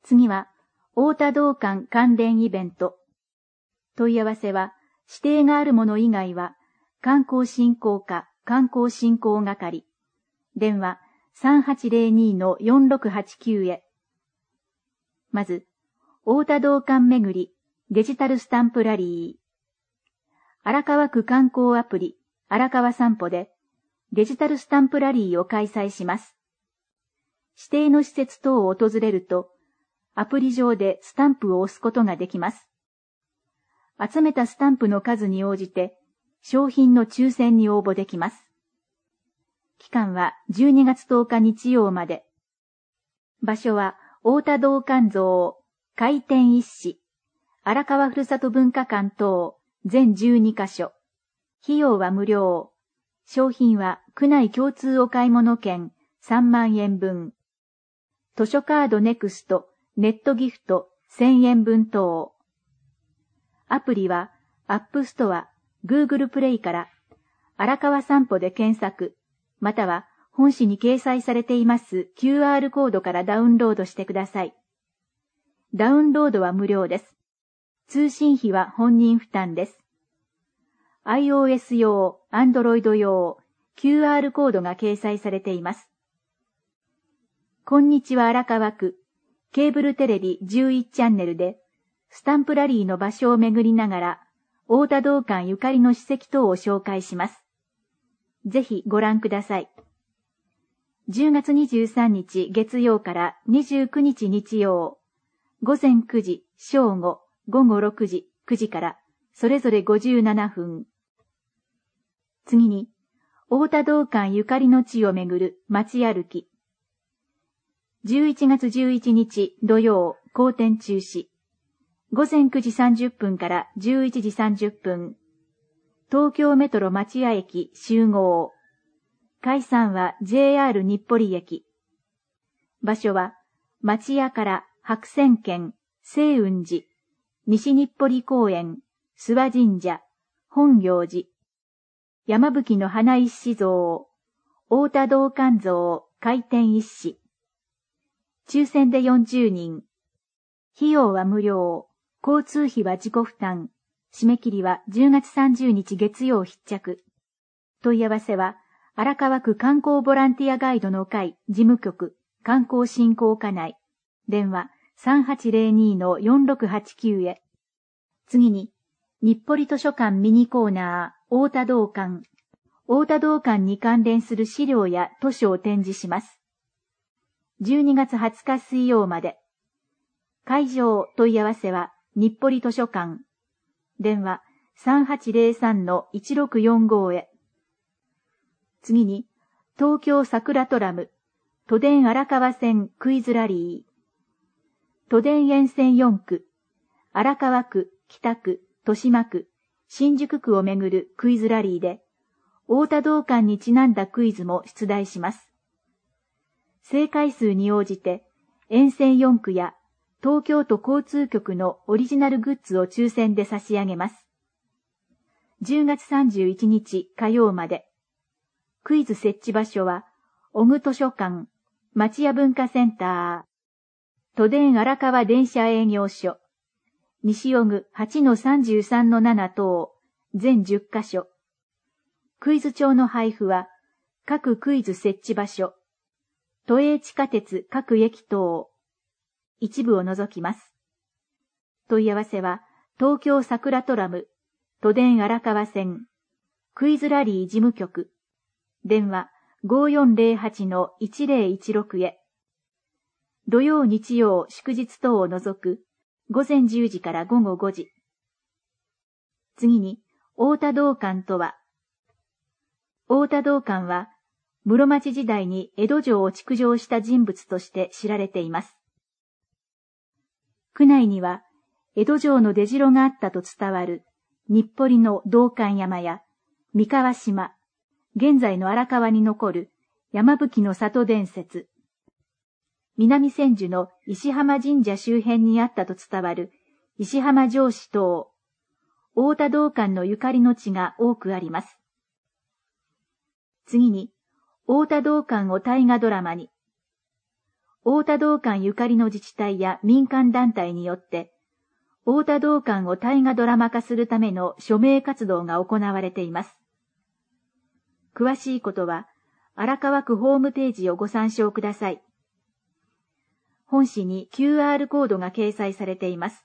次は、太田道館関連イベント。問い合わせは、指定があるもの以外は、観光振興課観光振興係。電話3802-4689へ。まず、太田道館めぐりデジタルスタンプラリー。荒川区観光アプリ荒川散歩でデジタルスタンプラリーを開催します。指定の施設等を訪れると、アプリ上でスタンプを押すことができます。集めたスタンプの数に応じて、商品の抽選に応募できます。期間は12月10日日曜まで。場所は、太田道館像、開店一市、荒川ふるさと文化館等、全12カ所。費用は無料。商品は区内共通お買い物券3万円分。図書カードネクスト、ネットギフト1000円分等。アプリは、アップストア、Google プレイから、荒川散歩で検索、または本誌に掲載されています QR コードからダウンロードしてください。ダウンロードは無料です。通信費は本人負担です。iOS 用、Android 用、QR コードが掲載されています。こんにちは荒川区、ケーブルテレビ11チャンネルで、スタンプラリーの場所を巡りながら、太田道館ゆかりの史跡等を紹介します。ぜひご覧ください。10月23日月曜から29日日曜、午前9時、正午、午後6時、9時から、それぞれ57分。次に、太田道館ゆかりの地を巡る街歩き。11月11日土曜、公展中止。午前9時30分から11時30分。東京メトロ町屋駅集合。開山は JR 日暮里駅。場所は、町屋から白泉軒、清雲寺、西日暮里公園、諏訪神社、本行寺、山吹の花一子像、太田道館像、開店一子。抽選で40人。費用は無料。交通費は自己負担。締め切りは10月30日月曜必着。問い合わせは、荒川区観光ボランティアガイドの会事務局観光振興課内。電話3802-4689へ。次に、日暮里図書館ミニコーナー、太田道館。太田道館に関連する資料や図書を展示します。12月20日水曜まで。会場問い合わせは、日暮里図書館。電話3803-1645へ。次に、東京桜トラム、都電荒川線クイズラリー。都電沿線4区、荒川区、北区、豊島区、新宿区をめぐるクイズラリーで、太田道館にちなんだクイズも出題します。正解数に応じて、沿線4区や東京都交通局のオリジナルグッズを抽選で差し上げます。10月31日火曜まで。クイズ設置場所は、小具図書館、町屋文化センター、都電荒川電車営業所、西小具 8-33-7 等、全10カ所。クイズ帳の配布は、各クイズ設置場所、都営地下鉄各駅等、一部を除きます。問い合わせは、東京桜トラム、都電荒川線、クイズラリー事務局、電話5408-1016へ。土曜日曜祝日等を除く午前10時から午後5時。次に、太田道館とは。太田道館は、室町時代に江戸城を築城した人物として知られています。区内には、江戸城の出城があったと伝わる日暮里の道館山や三河島、現在の荒川に残る山吹の里伝説、南千住の石浜神社周辺にあったと伝わる石浜城址等、太田道館のゆかりの地が多くあります。次に、太田道館を大河ドラマに。 太田道館ゆかりの自治体や民間団体によって、太田道館を大河ドラマ化するための署名活動が行われています。詳しいことは、荒川区ホームページをご参照ください。本誌に QR コードが掲載されています。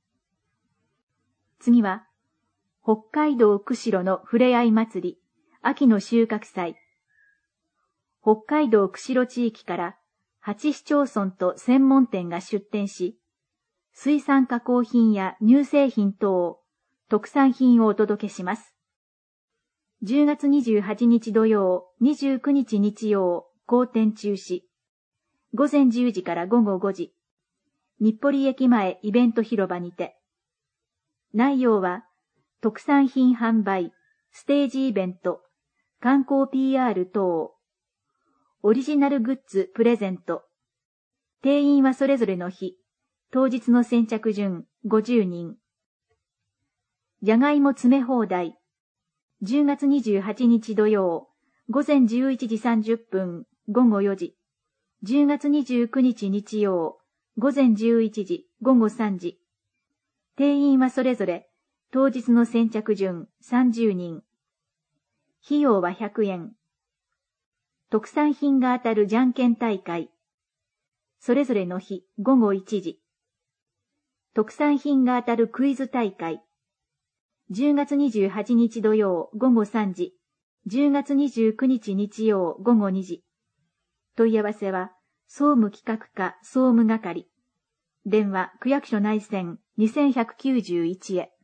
次は、北海道釧路のふれあい祭り、秋の収穫祭。北海道釧路地域から8市町村と専門店が出店し、水産加工品や乳製品等、特産品をお届けします。10月28日土曜、29日日曜、公店中止。午前10時から午後5時。日暮里駅前イベント広場にて。内容は、特産品販売、ステージイベント、観光 PR 等、オリジナルグッズプレゼント。定員はそれぞれの日、当日の先着順50人。じゃがいも詰め放題。10月28日土曜、午前11時30分、午後4時。10月29日日曜、午前11時、午後3時。定員はそれぞれ、当日の先着順30人。費用は100円。特産品が当たるじゃんけん大会。それぞれの日、午後1時。特産品が当たるクイズ大会。10月28日土曜午後3時。10月29日日曜午後2時。問い合わせは、総務企画課総務係。電話区役所内線2191へ。